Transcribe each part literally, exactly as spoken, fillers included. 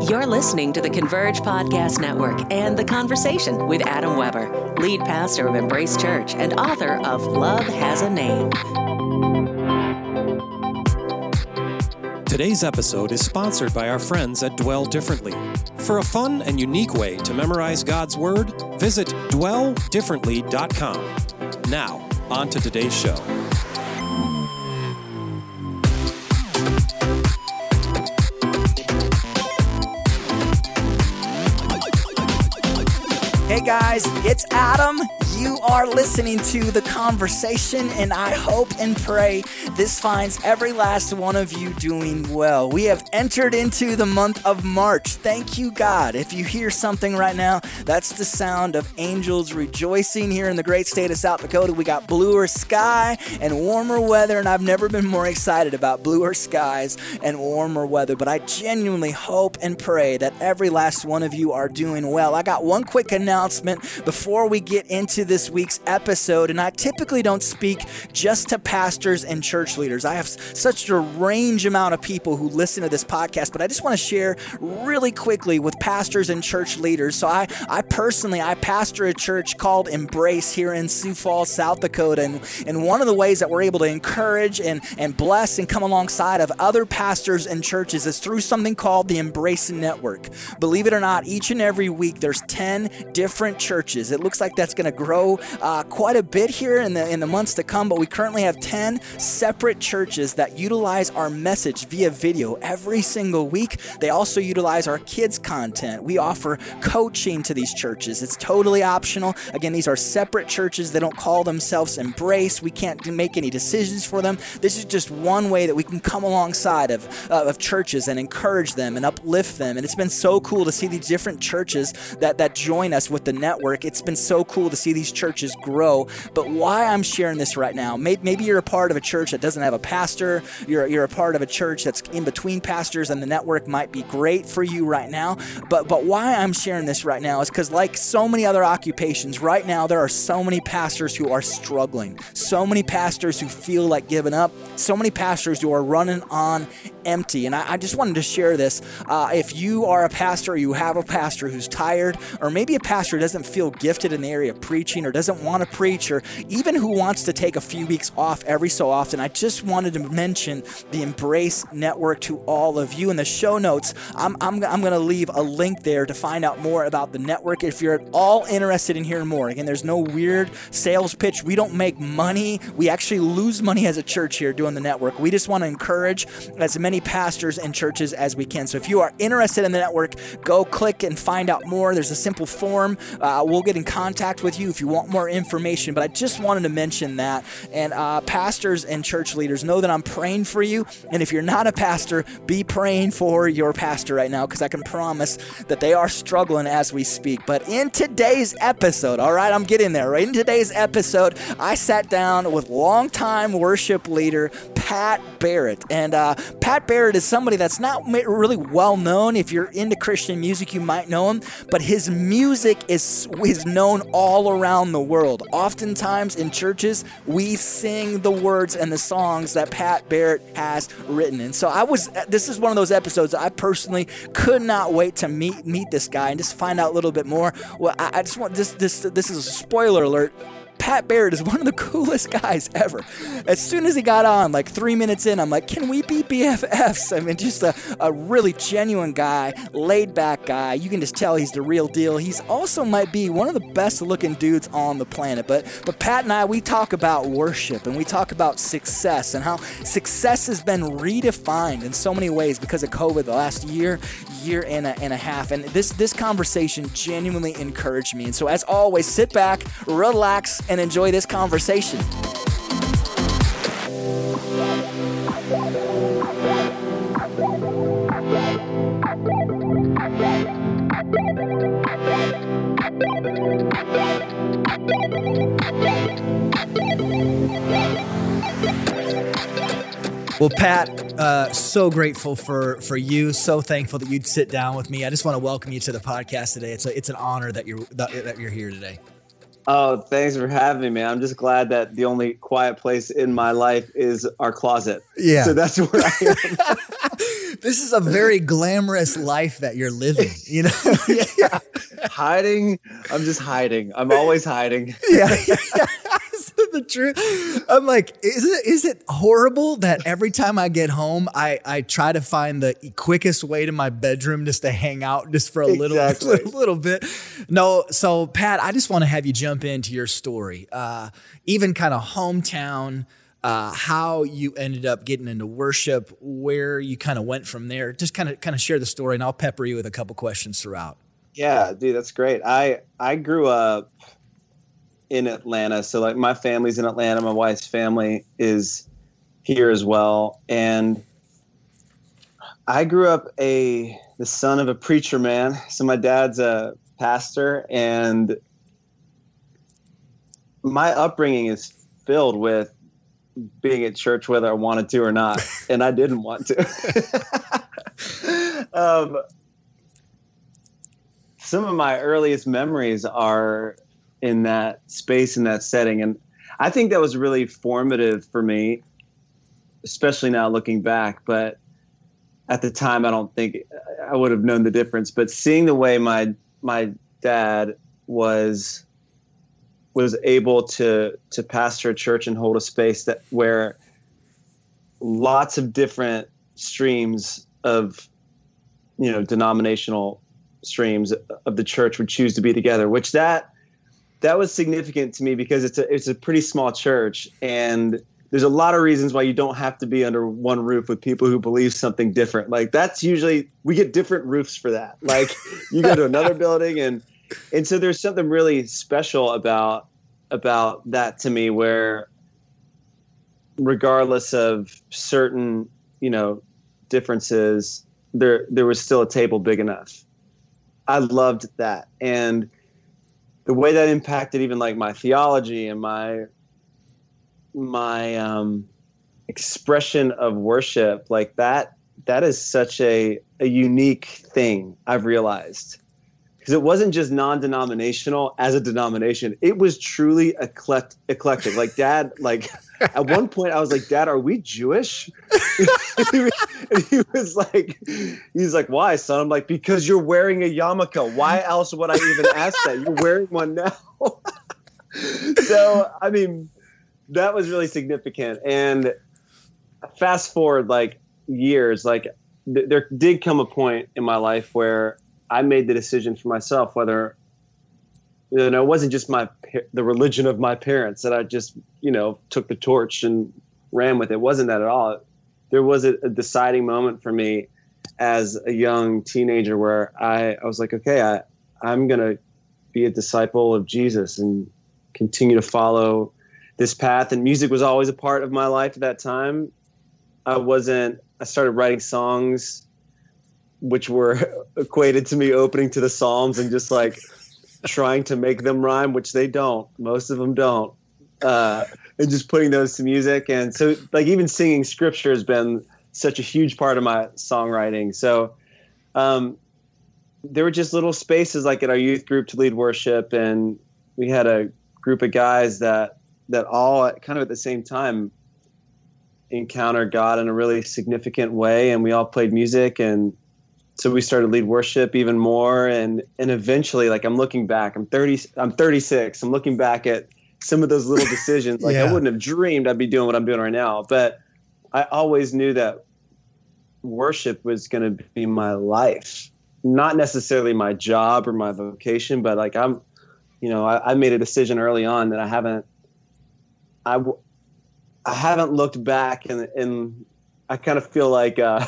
You're listening to the Converge Podcast Network and The Conversation with Adam Weber, lead pastor of Embrace Church and author of Love Has a Name. Today's episode is sponsored by our friends at Dwell Differently. For a fun and unique way to memorize God's Word, visit dwell differently dot com. Now, on to today's show. Hey guys, it's Adam. You are listening to The Conversation, and I hope and pray this finds every last one of you doing well. We have entered into the month of March. Thank you, God. If you hear something right now, that's the sound of angels rejoicing here in the great state of South Dakota. We got bluer sky and warmer weather, and I've never been more excited about bluer skies and warmer weather. But I genuinely hope and pray that every last one of you are doing well. I got one quick announcement before we get into this week's episode, and I typically don't speak just to pastors and church leaders. I have such a range amount of people who listen to this podcast, but I just want to share really quickly with pastors and church leaders. So I, I personally, I pastor a church called Embrace here in Sioux Falls, South Dakota, and, and one of the ways that we're able to encourage and, and bless and come alongside of other pastors and churches is through something called the Embrace Network. Believe it or not, each and every week there's ten different churches. It looks like that's going to grow uh, quite a bit here in the in the months to come, but we currently have ten separate churches that utilize our message via video every single week. They also utilize our kids content. We offer coaching to these churches. It's totally optional. Again, these are separate churches. They don't call themselves Embrace. We can't make any decisions for them. This is just one way that we can come alongside of, uh, of churches and encourage them and uplift them. And it's been so cool to see these different churches that, that join us with the network. It's been so cool to see these churches grow. But why I'm sharing this right now, maybe you're a part of a church that doesn't have a pastor, you're, you're a part of a church that's in between pastors, and the network might be great for you right now. But but why I'm sharing this right now is because, like so many other occupations, right now there are so many pastors who are struggling, so many pastors who feel like giving up, so many pastors who are running on empty. And I, I just wanted to share this. Uh, if you are a pastor, or you have a pastor who's tired, or maybe a pastor who doesn't feel gifted in the area of preaching, or doesn't want to preach, or even who wants to take a few weeks off every so often, I just wanted to mention the Embrace Network to all of you. In the show notes, I'm, I'm, I'm going to leave a link there to find out more about the network if you're at all interested in hearing more. Again, there's no weird sales pitch. We don't make money. We actually lose money as a church here doing the network. We just want to encourage as many pastors and churches as we can. So if you are interested in the network, go click and find out more. There's a simple form. Uh, we'll get in contact with you if you want more information. But I just wanted to mention that. And uh, pastors and church leaders, know that I'm praying for you. And if you're not a pastor, be praying for your pastor right now, because I can promise that they are struggling as we speak. But in today's episode, all right, I'm getting there. Right in today's episode, I sat down with longtime worship leader Pat Barrett. And uh, Pat Barrett is somebody that's not really well known. If you're into Christian music, you might know him, but his music is, is known all around the world. Oftentimes in churches, we sing the words and the songs that Pat Barrett has written. And so I was, this is one of those episodes that I personally could not wait to meet meet this guy and just find out a little bit more. Well, I, I just want, this, this, this is a spoiler alert. Pat Barrett is one of the coolest guys ever. As soon as he got on, like three minutes in, I'm like, can we be B F Fs? I mean, just a, a really genuine guy, laid back guy. You can just tell he's the real deal. He's also might be one of the best looking dudes on the planet. But but Pat and I, we talk about worship, and we talk about success, and how success has been redefined in so many ways because of COVID the last year, year and a, and a half. And this, this conversation genuinely encouraged me. And so as always, sit back, relax, and enjoy this conversation. Well, Pat, uh, so grateful for for you. So thankful that you'd sit down with me. I just want to welcome you to the podcast today. It's a, it's an honor that you're that, that you're here today. Oh, thanks for having me, man. I'm just glad that the only quiet place in my life is our closet. Yeah. So that's where I am. This is a very glamorous life that you're living, you know? Yeah. Hiding. I'm just hiding. I'm always hiding. Yeah. yeah. The truth. I'm like, is it is it horrible that every time I get home, I, I try to find the quickest way to my bedroom just to hang out just for a little, Exactly. little, little bit? No. So Pat, I just want to have you jump into your story, uh, even kind of hometown, uh, how you ended up getting into worship, where you kind of went from there. Just kind of kind of share the story, and I'll pepper you with a couple questions throughout. Yeah, dude, that's great. I I grew up in Atlanta. So like my family's in Atlanta. My wife's family is here as well. And I grew up a, the son of a preacher man. So my dad's a pastor, and my upbringing is filled with being at church whether I wanted to or not. And I didn't want to. um, some of my earliest memories are in that space, in that setting. And I think that was really formative for me, especially now looking back. But at the time, I don't think I would have known the difference. But seeing the way my my dad was was able to to pastor a church and hold a space that where lots of different streams of, you know, denominational streams of the church would choose to be together, which that that was significant to me because it's a it's a pretty small church, and there's a lot of reasons why you don't have to be under one roof with people who believe something different. Like that's usually, we get different roofs for that. Like you go to another building, and and so there's something really special about about that to me, where regardless of certain, you know, differences, there there was still a table big enough. I loved that. And the way that impacted even like my theology and my my um, expression of worship, like that, that is such a, a unique thing I've realized. Because it wasn't just non-denominational as a denomination. It was truly eclect- eclectic. Like Dad, like at one point I was like, Dad, are we Jewish? And he was like, he's like, why, son? I'm like, because you're wearing a yarmulke. Why else would I even ask that? You're wearing one now. So, I mean, that was really significant. And fast forward like years, like th- there did come a point in my life where I made the decision for myself whether, you know, it wasn't just my the religion of my parents that I just, you know, took the torch and ran with. It wasn't that at all. There was a, a deciding moment for me as a young teenager where I, I was like, okay, I, I'm going to be a disciple of Jesus and continue to follow this path. And music was always a part of my life at that time. I wasn't, I started writing songs which were equated to me opening to the Psalms and just like trying to make them rhyme, which they don't. Most of them don't. Uh, and just putting those to music. And so like even singing scripture has been such a huge part of my songwriting. So um, there were just little spaces like at our youth group to lead worship. And we had a group of guys that, that all kind of at the same time encountered God in a really significant way. And we all played music. And so we started lead worship even more. And, and eventually, like I'm looking back, I'm thirty, I'm thirty-six. I'm looking back at some of those little decisions. Like yeah. I wouldn't have dreamed I'd be doing what I'm doing right now, but I always knew that worship was going to be my life, not necessarily my job or my vocation, but like I'm, you know, I, I made a decision early on that I haven't, I, I haven't looked back, and, and I kind of feel like, uh,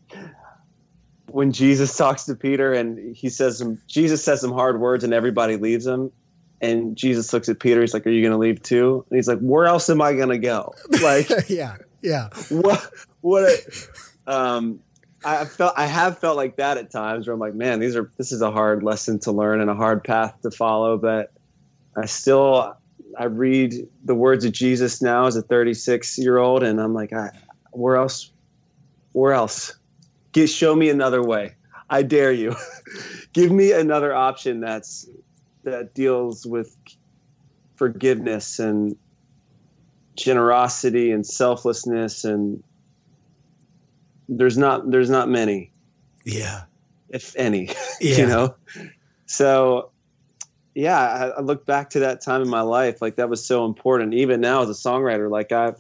when Jesus talks to Peter and he says some, Jesus says some hard words and everybody leaves him. And Jesus looks at Peter. He's like, "Are you going to leave too?" And he's like, "Where else am I going to go?" Like, yeah, yeah. What? What? A, um, I felt. I have felt like that at times where I'm like, "Man, these are. This is a hard lesson to learn and a hard path to follow." But I still, I read the words of Jesus now as a thirty-six year old, and I'm like, I, "Where else? Where else? Get show me another way. I dare you. Give me another option that's." that deals with forgiveness and generosity and selflessness and there's not, there's not many. Yeah. If any, Yeah. you know? So yeah, I, I look back to that time in my life. Like that was so important. Even now as a songwriter, like I've,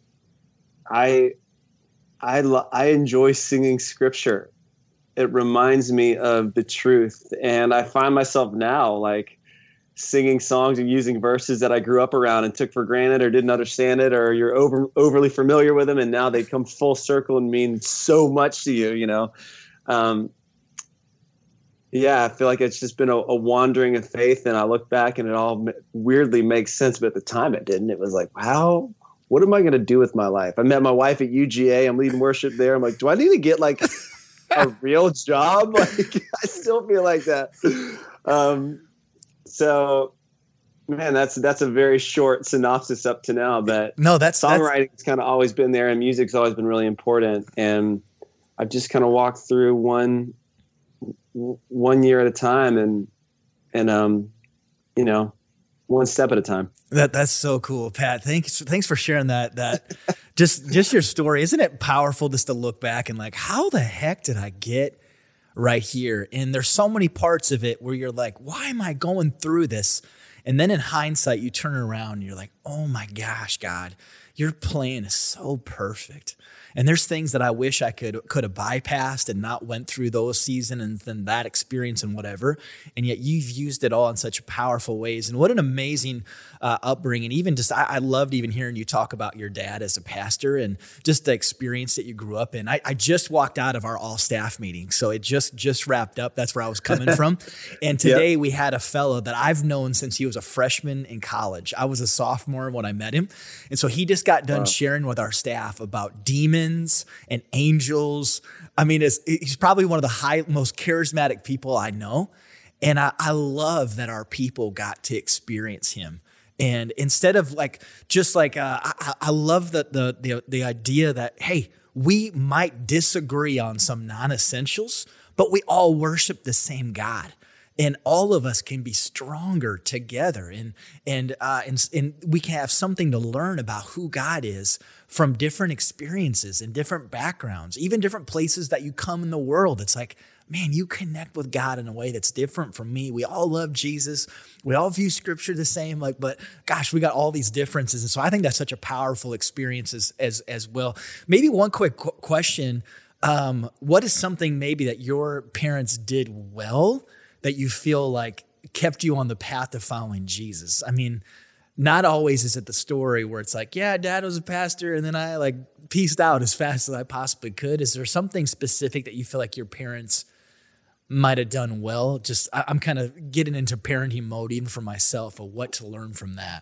I, I, lo- I enjoy singing scripture. It reminds me of the truth. And I find myself now like singing songs and using verses that I grew up around and took for granted or didn't understand it, or you're over, overly familiar with them. And now they come full circle and mean so much to you, you know? Um, yeah, I feel like it's just been a, a wandering of faith. And I look back and it all weirdly makes sense. But at the time it didn't. It was like, wow, what am I going to do with my life? I met my wife at U G A. I'm leading worship there. I'm like, do I need to get like a real job? Like, I still feel like that. Um, so, man, that's that's a very short synopsis up to now. But no, that's songwriting's that's... kind of always been there, and music's always been really important. And I've just kind of walked through one one year at a time, and and um, you know, one step at a time. That that's so cool, Pat. Thanks thanks for sharing that. That just just your story. Isn't it powerful just to look back and like, how the heck did I get right here? And there's so many parts of it where you're like, why am I going through this? And then in hindsight, you turn around and you're like, oh my gosh, God, your plan is so perfect. And there's things that I wish I could could have bypassed and not went through those seasons and then that experience and whatever. And yet you've used it all in such powerful ways. And what an amazing uh, upbringing. Even just, I, I loved even hearing you talk about your dad as a pastor and just the experience that you grew up in. I, I just walked out of our all staff meeting. So it just, just wrapped up. That's where I was coming from. And today yep. we had a fellow that I've known since he was a freshman in college. I was a sophomore when I met him. And so he just got done wow. sharing with our staff about demons and angels. I mean, it's, he's probably one of the high, most charismatic people I know. And I, I love that our people got to experience him. And instead of like, just like, uh, I, I love the, the, the, the idea that, hey, we might disagree on some non-essentials, but we all worship the same God. And all of us can be stronger together, and and uh, and and we can have something to learn about who God is from different experiences and different backgrounds, even different places that you come in the world. It's like, man, you connect with God in a way that's different from me. We all love Jesus. We all view Scripture the same. Like, but gosh, we got all these differences, and so I think that's such a powerful experience as as, as well. Maybe one quick qu- question: um, what is something maybe that your parents did well that you feel like kept you on the path of following Jesus? I mean, not always is it the story where it's like, yeah, dad was a pastor and then I like pieced out as fast as I possibly could. Is there something specific that you feel like your parents might have done well? Just, I, I'm kind of getting into parenting mode even for myself of what to learn from that.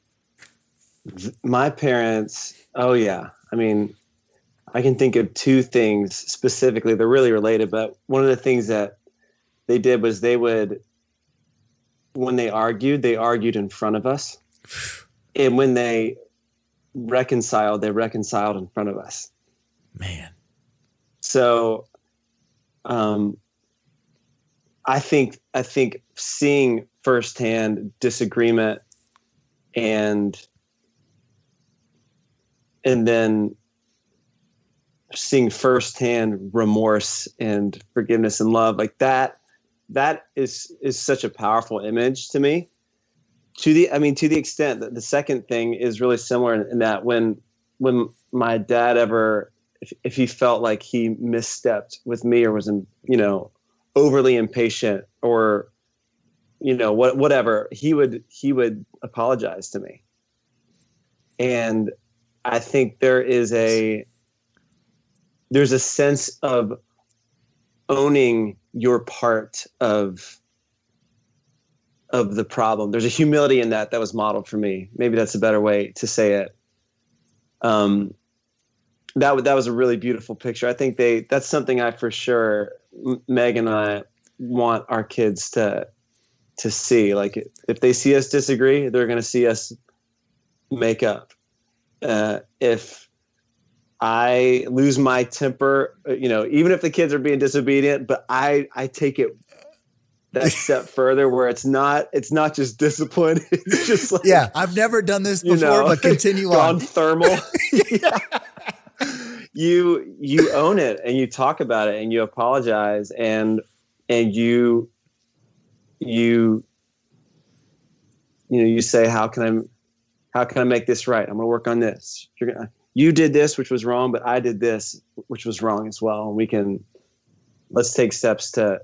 My parents, oh yeah. I mean, I can think of two things specifically. They're really related, but one of the things that they did was they would, when they argued, they argued in front of us. And when they reconciled, they reconciled in front of us. Man. So um, I think I think seeing firsthand disagreement and and then seeing firsthand remorse and forgiveness and love, like that, that is, is such a powerful image to me. To the, I mean, to the extent that the second thing is really similar in, in that when, when my dad ever, if, if he felt like he misstepped with me or was, in, you know, overly impatient or, you know, what, whatever, he would, he would apologize to me. And I think there is a, there's a sense of owning your part of of the problem. There's a humility in that that was modeled for me. Maybe that's a better way to say it. Um, that that was a really beautiful picture. I think they that's something I for sure, Meg and I want our kids to to see. Like if they see us disagree, they're going to see us make up. Uh, if I lose my temper, you know, even if the kids are being disobedient, but I, I take it that step further where it's not, it's not just discipline. It's just like, yeah, I've never done this before, you know, but continue gone on. thermal. yeah. you you own it and you talk about it and you apologize and and you you you know you say, how can I how can I make this right? I'm gonna work on this. You're gonna you did this, which was wrong, but I did this, which was wrong as well. And we can let's take steps to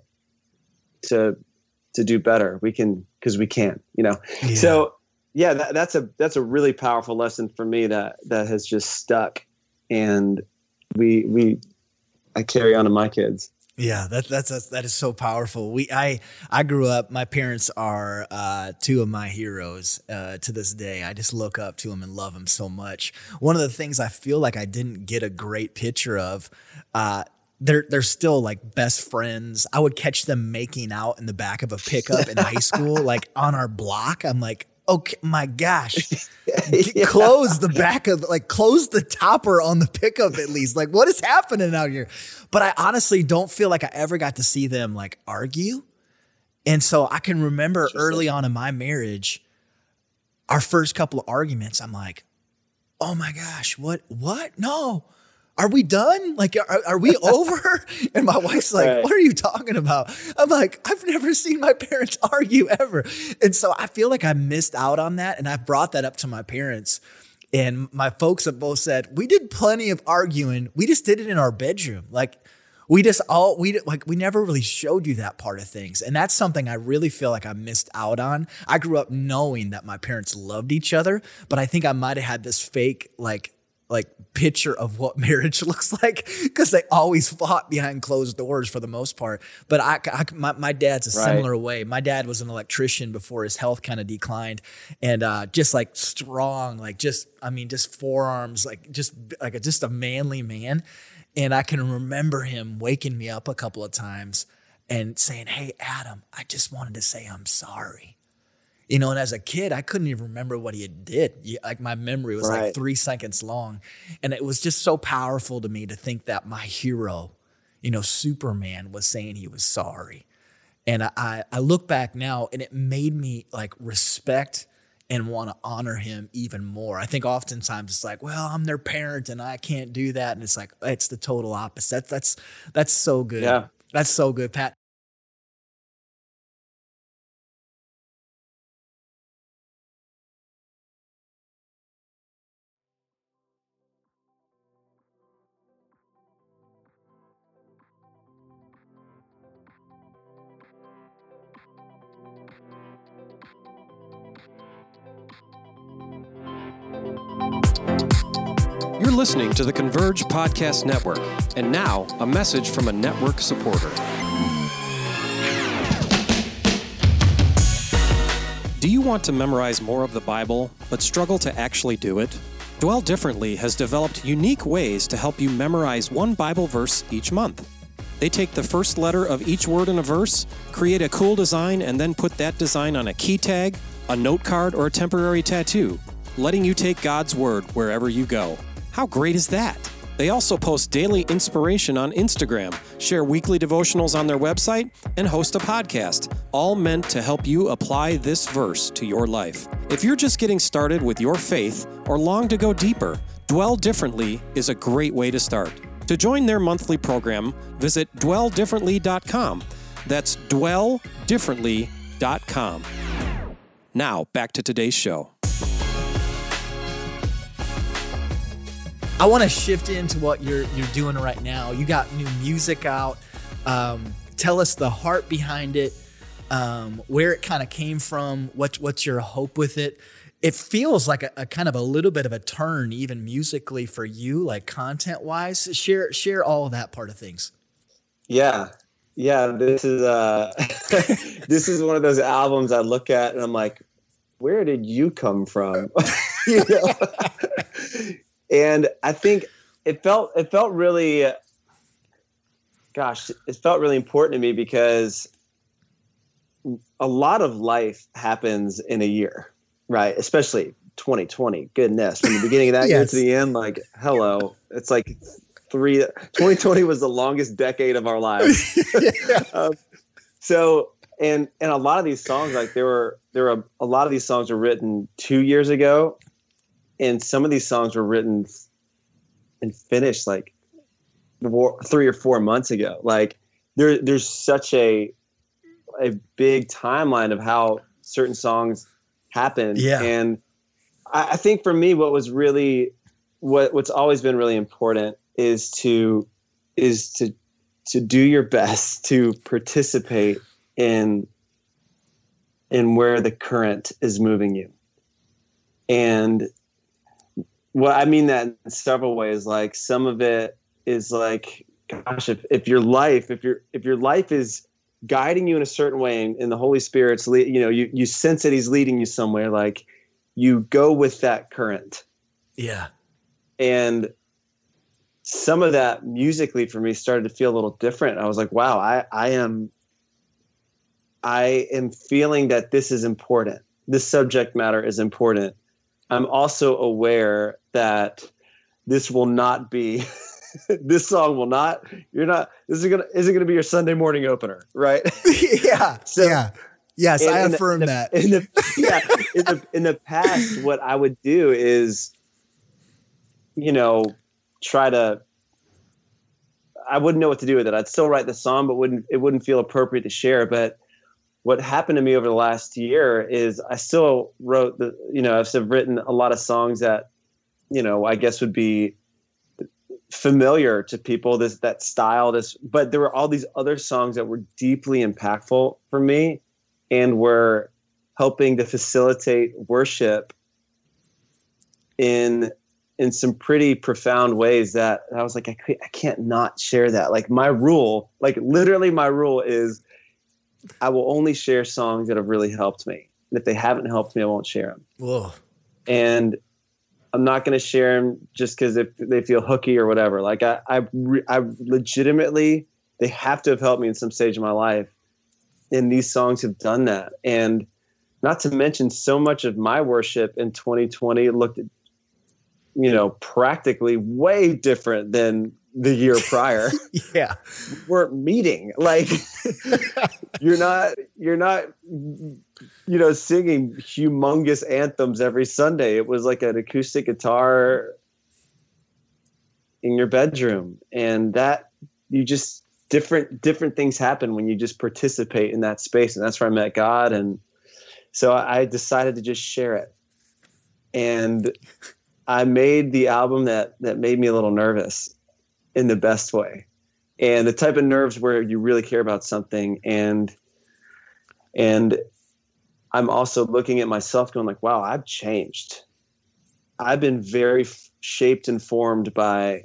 to to do better. We can, because we can, you know. Yeah. So yeah, that, that's a that's a really powerful lesson for me that that has just stuck, and we we I carry on to my kids. Yeah, that that's, that's that is so powerful. We I I grew up. My parents are uh, two of my heroes uh, to this day. I just look up to them and love them so much. One of the things I feel like I didn't get a great picture of. Uh, They're they're still like best friends. I would catch them making out in the back of a pickup in high school, like on our block. I'm like, okay, my gosh, yeah. Close the back of like close the topper on the pickup at least. Like, what is happening out here? But I honestly don't feel like I ever got to see them like argue. And so I can remember early on in my marriage, our first couple of arguments. I'm like, oh my gosh, what what? No. Are we done? Like, are, are we over? And my wife's like, right. What are you talking about? I'm like, I've never seen my parents argue ever. And so I feel like I missed out on that. And I brought that up to my parents. And my folks have both said, we did plenty of arguing. We just did it in our bedroom. Like, we just all, we like, we never really showed you that part of things. And that's something I really feel like I missed out on. I grew up knowing that my parents loved each other, but I think I might have had this fake, like, like picture of what marriage looks like, because they always fought behind closed doors for the most part. But I, I my, my dad's a similar right. way. My dad was an electrician before his health kind of declined, and uh, just like strong, like just, I mean, just forearms, like just like a, just a manly man. And I can remember him waking me up a couple of times and saying, "Hey, Adam, I just wanted to say I'm sorry." You know, and as a kid, I couldn't even remember what he did. Like my memory was right. like three seconds long. And it was just so powerful to me to think that my hero, you know, Superman, was saying he was sorry. And I, I look back now and it made me like respect and want to honor him even more. I think oftentimes it's like, well, I'm their parent and I can't do that. And it's like, it's the total opposite. That's, that's so good. Yeah. That's so good, Pat. You're listening to the Converge Podcast Network. And now, a message from a network supporter. Do you want to memorize more of the Bible, but struggle to actually do it? Dwell Differently has developed unique ways to help you memorize one Bible verse each month. They take the first letter of each word in a verse, create a cool design, and then put that design on a key tag, a note card, or a temporary tattoo, letting you take God's Word wherever you go. How great is that? They also post daily inspiration on Instagram, share weekly devotionals on their website, and host a podcast, all meant to help you apply this verse to your life. If you're just getting started with your faith or long to go deeper, Dwell Differently is a great way to start. To join their monthly program, visit dwell differently dot com. That's dwell differently dot com. Now, back to today's show. I want to shift into what you're you're doing right now. You got new music out. Um, tell us the heart behind it, um, where it kind of came from, what what's your hope with it. It feels like a, a kind of a little bit of a turn, even musically for you, like content wise. Share share all of that part of things. Yeah, yeah. This is uh, this is one of those albums I look at and I'm like, where did you come from? You know. And I think it felt it felt really, gosh, it felt really important to me because a lot of life happens in a year, right? Especially twenty twenty. Goodness, from the beginning of that yes. year to the end, like, hello. It's like three. twenty twenty was the longest decade of our lives. yeah. um, so, and and a lot of these songs, like there were there were a, a lot of these songs were written two years ago. And some of these songs were written and finished like four, three or four months ago. Like there, there's such a a big timeline of how certain songs happen. Yeah. And I, I think for me, what was really what what's always been really important is to is to to do your best to participate in in where the current is moving you. And well, I mean that in several ways. Like some of it is like, gosh, if, if your life, if your if your life is guiding you in a certain way, and, and the Holy Spirit's, le- you know, you you sense that He's leading you somewhere, like you go with that current. Yeah. And some of that musically for me started to feel a little different. I was like, wow, I I am I am feeling that this is important. This subject matter is important. I'm also aware that this will not be, this song will not, you're not, this is gonna, isn't gonna be your Sunday morning opener, right? yeah. So, yeah. Yes, in, I in affirm the, that. In the, yeah, in the, in the past, what I would do is, you know, try to, I wouldn't know what to do with it. I'd still write the song, but wouldn't, it wouldn't feel appropriate to share. But what happened to me over the last year is I still wrote the, you know, I've written a lot of songs that, you know, I guess would be familiar to people, this, that style, this, but there were all these other songs that were deeply impactful for me and were helping to facilitate worship in, in some pretty profound ways that I was like, I, I can't not share that. Like my rule, like literally my rule is, I will only share songs that have really helped me. And if they haven't helped me, I won't share them. Whoa. And I'm not going to share them just because if they feel hooky or whatever. Like I, I, I legitimately, they have to have helped me in some stage of my life. And these songs have done that. And not to mention so much of my worship in twenty twenty looked, you know, practically way different than the year prior. Yeah. We're meeting like you're not, you're not, you know, singing humongous anthems every Sunday. It was like an acoustic guitar in your bedroom. And that you just different, different things happen when you just participate in that space. And that's where I met God. And so I decided to just share it. And I made the album that, that made me a little nervous in the best way, and the type of nerves where you really care about something. And, and I'm also looking at myself going like, wow, I've changed. I've been very f- shaped and formed by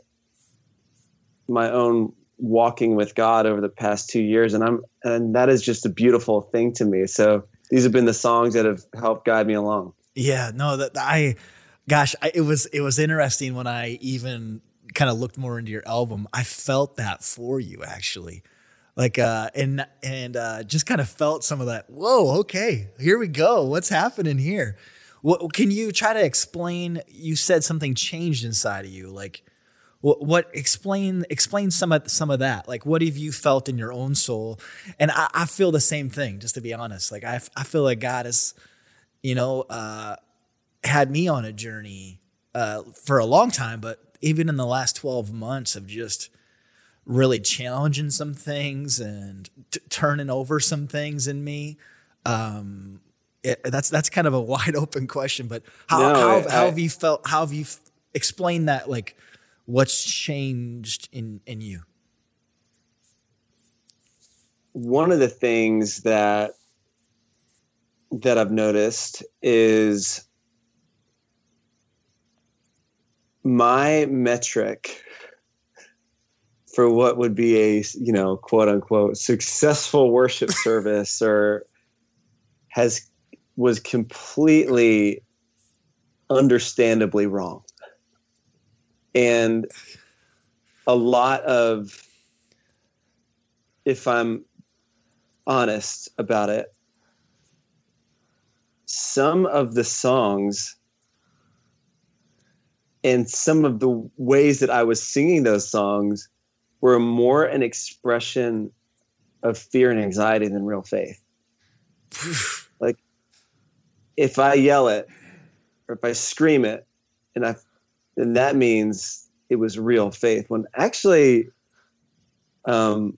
my own walking with God over the past two years. And I'm, and that is just a beautiful thing to me. So these have been the songs that have helped guide me along. Yeah, no, that I, gosh, I, it was, it was interesting when I even kind of looked more into your album. I felt that for you actually. Like, uh, and, and, uh, just kind of felt some of that. Whoa. Okay. Here we go. What's happening here? What can you try to explain? You said something changed inside of you. Like what, what explain, explain some of, some of that. Like, what have you felt in your own soul? And I, I feel the same thing, just to be honest. Like I, I feel like God has, you know, uh, had me on a journey, uh, for a long time, but even in the last twelve months of just really challenging some things and t- turning over some things in me. Um, it, that's, that's kind of a wide open question, but how, No, how, I, how have you felt, how have you f- explained that? Like what's changed in, in you? One of the things that, that I've noticed is my metric for what would be a, you know, quote unquote successful worship service or has was completely understandably wrong. And a lot of, if I'm honest about it, some of the songs and some of the ways that I was singing those songs were more an expression of fear and anxiety than real faith. Like if I yell it or if I scream it, and I, then that means it was real faith. When actually Um,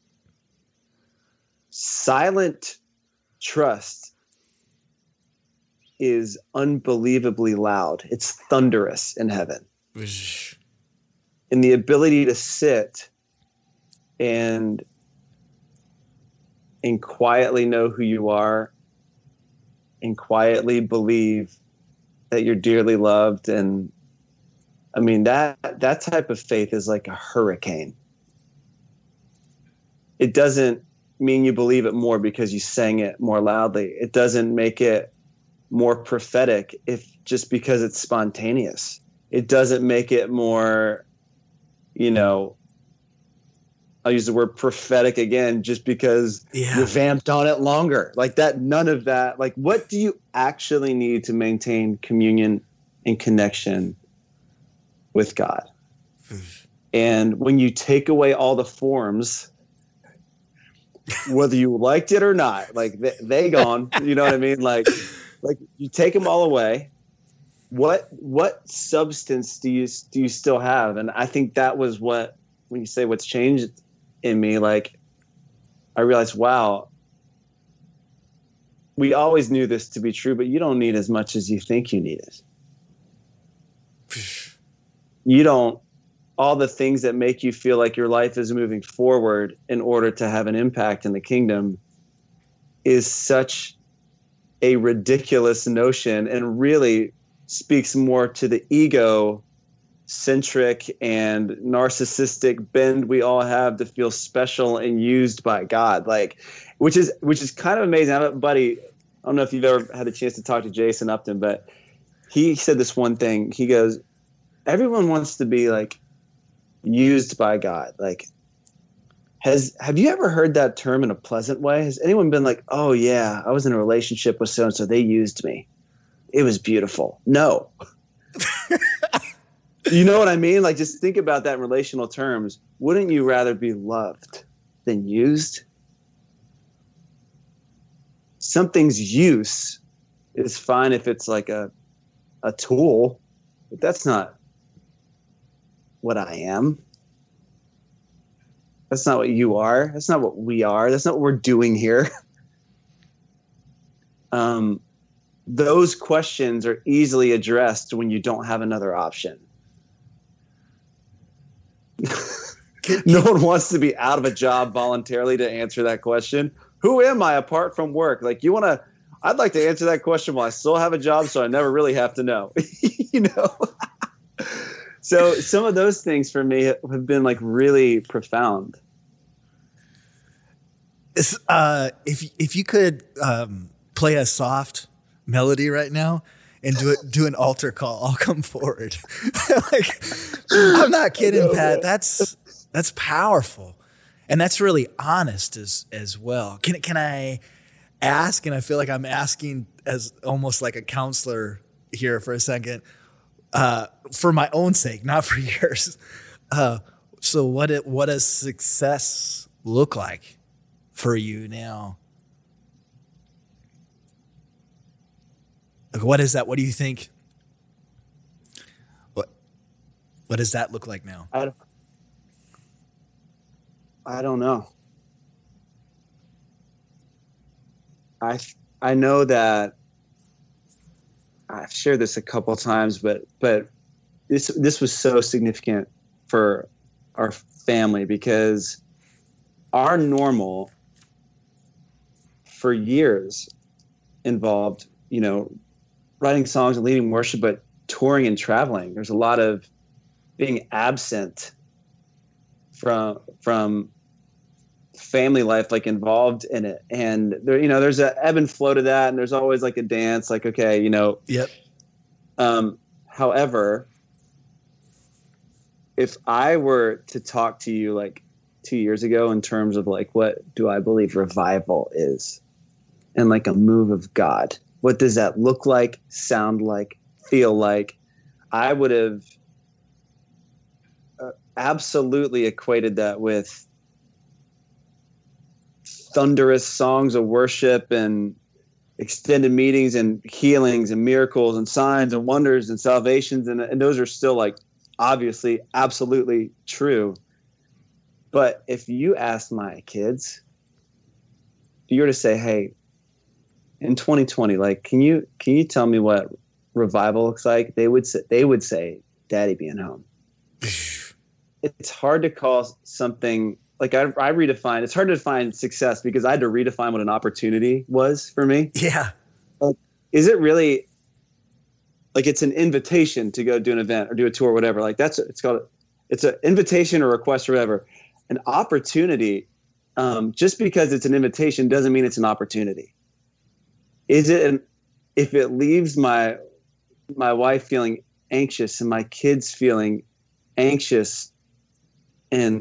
silent trust is unbelievably loud. It's thunderous in heaven. And the ability to sit and and quietly know who you are and quietly believe that you're dearly loved. And I mean, that that type of faith is like a hurricane. It doesn't mean you believe it more because you sang it more loudly. It doesn't make it more prophetic if just because it's spontaneous. It doesn't make it more, you know, I'll use the word prophetic again, just because yeah. you vamped on it longer. Like that, none of that. Like, what do you actually need to maintain communion and connection with God? And when you take away all the forms, whether you liked it or not, like they, they gone, you know what I mean? Like, like you take them all away. What, what substance do you, do you still have? And I think that was what, when you say what's changed in me, like I realized, wow, we always knew this to be true, but you don't need as much as you think you need it. You don't, all the things that make you feel like your life is moving forward in order to have an impact in the kingdom is such a ridiculous notion, and really speaks more to the ego centric and narcissistic bend we all have to feel special and used by God. Like, which is, which is kind of amazing. I have a buddy, I don't know if you've ever had a chance to talk to Jason Upton, but he said this one thing. He goes, everyone wants to be like used by God. Like, has, have you ever heard that term in a pleasant way? Has anyone been like, oh yeah, I was in a relationship with so-and-so, they used me, it was beautiful? No. You know what I mean? Like, just think about that in relational terms. Wouldn't you rather be loved than used? Something's use is fine if it's like a a tool, but that's not what I am. That's not what you are. That's not what we are. That's not what we're doing here. Um, those questions are easily addressed when you don't have another option. No one wants to be out of a job voluntarily to answer that question. Who am I apart from work? Like, you want to, I'd like to answer that question while I still have a job, so I never really have to know, you know? So some of those things for me have been like really profound. Uh, if, if you could um, play a soft melody right now and do it, do an altar call, I'll come forward. Like, I'm not kidding, Pat. That's, that's powerful. And that's really honest as, as well. Can, can I ask, and I feel like I'm asking as almost like a counselor here for a second, uh, for my own sake, not for yours. Uh, so what, it, what does success look like for you now? Like, what is that? What do you think? What, what does that look like now? I don't, I don't know. I, I know that I've shared this a couple of times, but, but this, this was so significant for our family because our normal for years involved, you know, writing songs and leading worship, but touring and traveling. There's a lot of being absent from, from family life, like involved in it. And there, you know, there's a ebb and flow to that. And there's always like a dance, like, okay, you know, yep. Um, however, if I were to talk to you like two years ago in terms of like, what do I believe revival is and like a move of God, what does that look like, sound like, feel like? I would have uh, absolutely equated that with thunderous songs of worship and extended meetings and healings and miracles and signs and wonders and salvations. And, and those are still like obviously absolutely true. But if you ask my kids, if you were to say, hey, in twenty twenty, like, can you can you tell me what revival looks like? They would say, they would say, Daddy being home. It's hard to call something like I, I redefine. It's hard to define success because I had to redefine what an opportunity was for me. Yeah. Like, is it really like it's an invitation to go do an event or do a tour or whatever? Like that's it's called. It's an invitation or request or whatever. An opportunity, um, just because it's an invitation doesn't mean it's an opportunity. Is it an, if it leaves my my wife feeling anxious and my kids feeling anxious and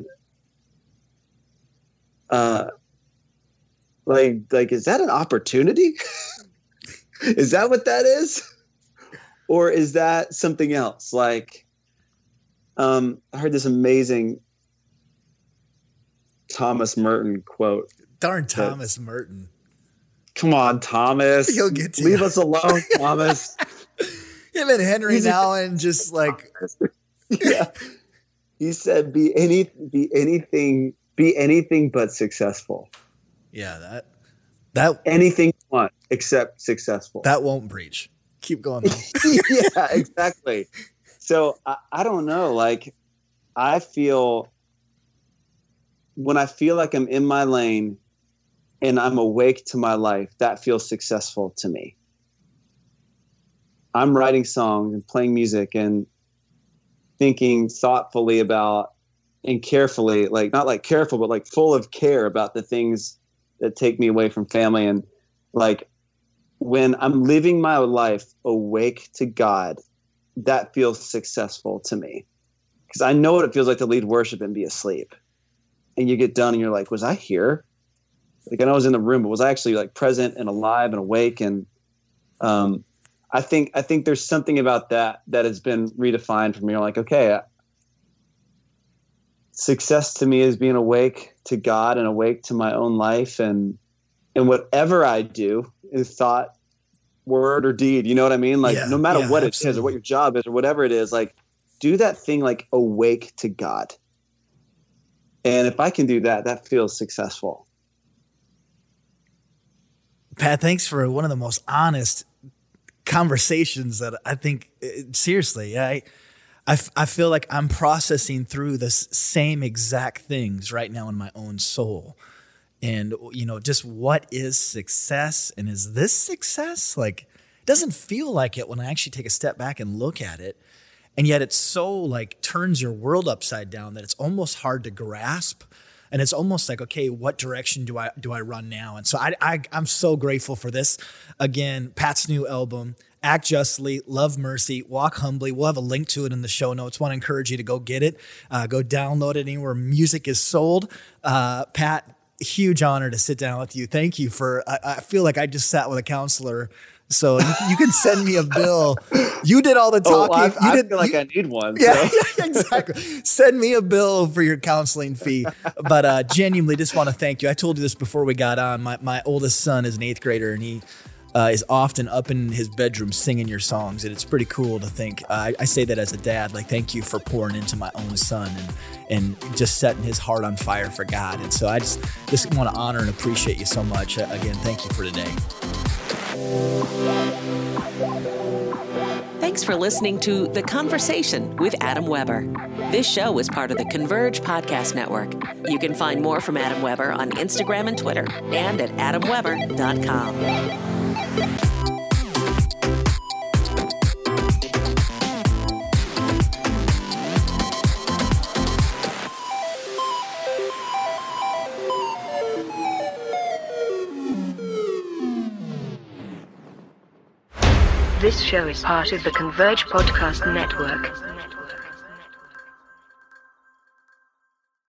uh like like is that an opportunity? Is that what that is? Or is that something else? Like um I heard this amazing Thomas Merton quote. Darn Thomas Merton. Come on, Thomas. He'll get to Leave you. us alone, Thomas. Him and Henry He's a- Nouwen just like Yeah. He said be any be anything be anything but successful. yeah, that that Anything you want except successful. that won't breach. Keep going. Yeah, exactly. So I, I don't know. Like I feel when I feel like I'm in my lane and I'm awake to my life, that feels successful to me. I'm writing songs and playing music and thinking thoughtfully about and carefully, like not like careful, but like full of care about the things that take me away from family. And like when I'm living my life awake to God, that feels successful to me because I know what it feels like to lead worship and be asleep. And you get done and you're like, was I here? Like I know I was in the room, but was I actually like present and alive and awake? And um, I think I think there's something about that that has been redefined for me. You're like, okay, uh, success to me is being awake to God and awake to my own life, and and whatever I do is thought, word, or deed. You know what I mean? Like Yeah, no matter yeah, what absolutely. it is or what your job is or whatever it is, like do that thing like awake to God. And if I can do that, that feels successful. Pat, thanks for one of the most honest conversations that I think, seriously, I, I, f- I feel like I'm processing through the s- same exact things right now in my own soul. And, you know, just what is success and is this success? Like, it doesn't feel like it when I actually take a step back and look at it. And yet it's so like turns your world upside down that it's almost hard to grasp. And it's almost like, okay, what direction do I do I run now? And so I, I, I'm so grateful for this. Again, Pat's new album, Act Justly, Love Mercy, Walk Humbly. We'll have a link to it in the show notes. Want to encourage you to go get it. Uh, go download it anywhere music is sold. Uh, Pat, huge honor to sit down with you. Thank you for, I, I feel like I just sat with a counselor. So you, you can send me a bill. You did all the Oh, talking. I, you I did, feel like you, I need one. yeah, so. yeah, exactly. Send me a bill for your counseling fee. But uh, genuinely, just want to thank you. I told you this before we got on. My my oldest son is an eighth grader, and he uh, is often up in his bedroom singing your songs, and it's pretty cool to think. Uh, I, I say that as a dad, like thank you for pouring into my own son and and just setting his heart on fire for God. And so I just just want to honor and appreciate you so much. Uh, again, thank you for today. Thanks for listening to The Conversation with Adam Weber. This show is part of the Converge Podcast Network. You can find more from Adam Weber on Instagram and Twitter and at adam weber dot com. This show is part of the Converge Podcast Network.